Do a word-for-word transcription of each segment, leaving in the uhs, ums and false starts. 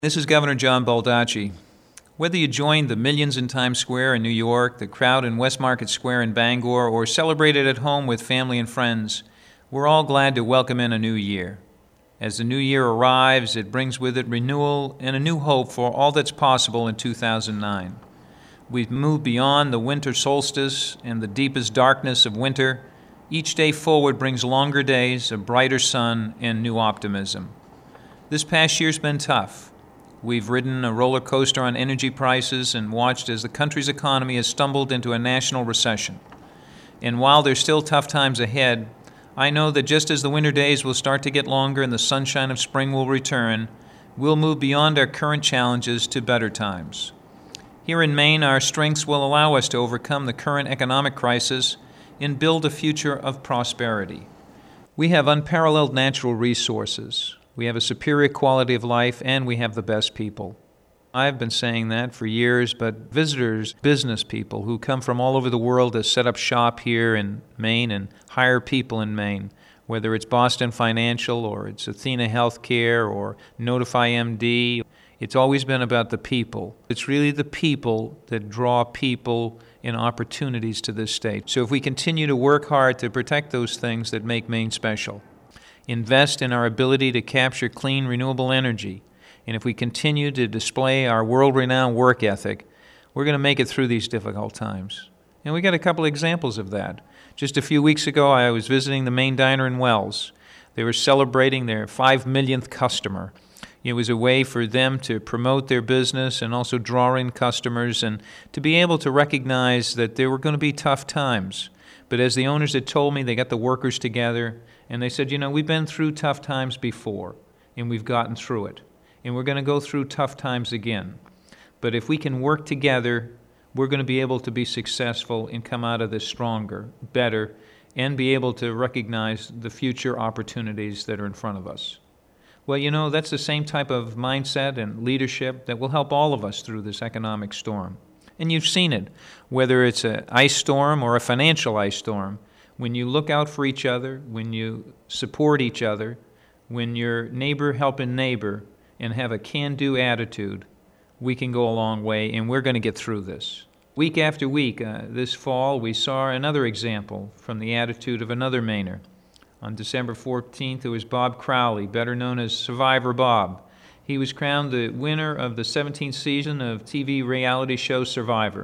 This is Governor John Baldacci. Whether you joined the millions in Times Square in New York, the crowd in West Market Square in Bangor, or celebrated at home with family and friends, we're all glad to welcome in a new year. As the new year arrives, it brings with it renewal and a new hope for all that's possible in two thousand nine. We've moved beyond the winter solstice and the deepest darkness of winter. Each day forward brings longer days, a brighter sun, and new optimism. This past year's been tough. We've ridden a roller coaster on energy prices and watched as the country's economy has stumbled into a national recession. And while there's still tough times ahead, I know that just as the winter days will start to get longer and the sunshine of spring will return, we'll move beyond our current challenges to better times. Here in Maine, our strengths will allow us to overcome the current economic crisis and build a future of prosperity. We have unparalleled natural resources. We have a superior quality of life, and we have the best people. I've been saying that for years, but visitors, business people who come from all over the world to set up shop here in Maine and hire people in Maine, whether it's Boston Financial or it's Athena Healthcare or Notify M D, it's always been about the people. It's really the people that draw people and opportunities to this state. So if we continue to work hard to protect those things that make Maine special, invest in our ability to capture clean, renewable energy, and if we continue to display our world-renowned work ethic, we're going to make it through these difficult times. And we got a couple examples of that. Just a few weeks ago, I was visiting the Maine Diner in Wells. They were celebrating their five millionth customer. It was a way for them to promote their business and also draw in customers and to be able to recognize that there were going to be tough times. But as the owners had told me, they got the workers together and they said, you know, we've been through tough times before and we've gotten through it. And we're going to go through tough times again. But if we can work together, we're going to be able to be successful and come out of this stronger, better, and be able to recognize the future opportunities that are in front of us. Well, you know, that's the same type of mindset and leadership that will help all of us through this economic storm. And you've seen it, whether it's an ice storm or a financial ice storm. When you look out for each other, when you support each other, when you're neighbor helping neighbor and have a can-do attitude, we can go a long way, and we're going to get through this. Week after week, uh, this fall, we saw another example from the attitude of another Mainer. On December fourteenth, it was Bob Crowley, better known as Survivor Bob. He was crowned the winner of the seventeenth season of T V reality show Survivor.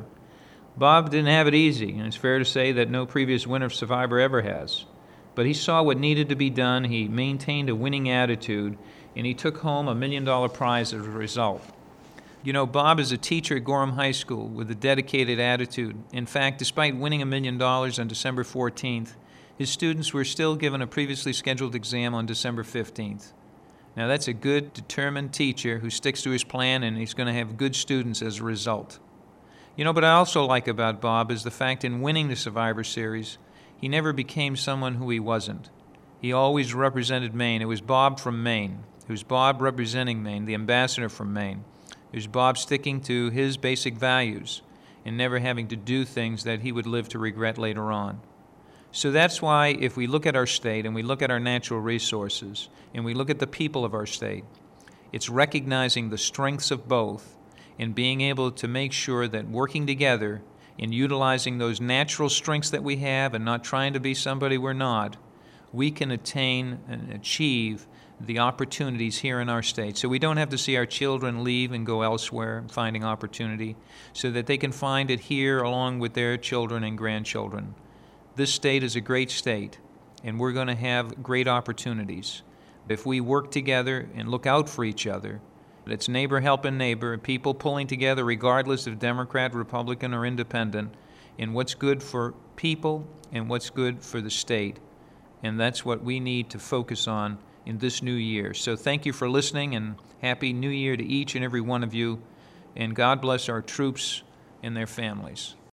Bob didn't have it easy, and it's fair to say that no previous winner of Survivor ever has. But he saw what needed to be done, he maintained a winning attitude, and he took home a million-dollar prize as a result. You know, Bob is a teacher at Gorham High School with a dedicated attitude. In fact, despite winning a million dollars on December fourteenth, his students were still given a previously scheduled exam on December fifteenth. Now, that's a good, determined teacher who sticks to his plan, and he's going to have good students as a result. You know, what I also like about Bob is the fact in winning the Survivor Series, he never became someone who he wasn't. He always represented Maine. It was Bob from Maine. It was Bob representing Maine, the ambassador from Maine. It was Bob sticking to his basic values and never having to do things that he would live to regret later on. So that's why if we look at our state and we look at our natural resources and we look at the people of our state, it's recognizing the strengths of both and being able to make sure that working together and utilizing those natural strengths that we have and not trying to be somebody we're not, we can attain and achieve the opportunities here in our state. So we don't have to see our children leave and go elsewhere finding opportunity, so that they can find it here along with their children and grandchildren. This state is a great state, and we're going to have great opportunities. If we work together and look out for each other, it's neighbor helping neighbor, people pulling together regardless of Democrat, Republican, or Independent, in what's good for people and what's good for the state. And that's what we need to focus on in this new year. So thank you for listening, and Happy New Year to each and every one of you, and God bless our troops and their families.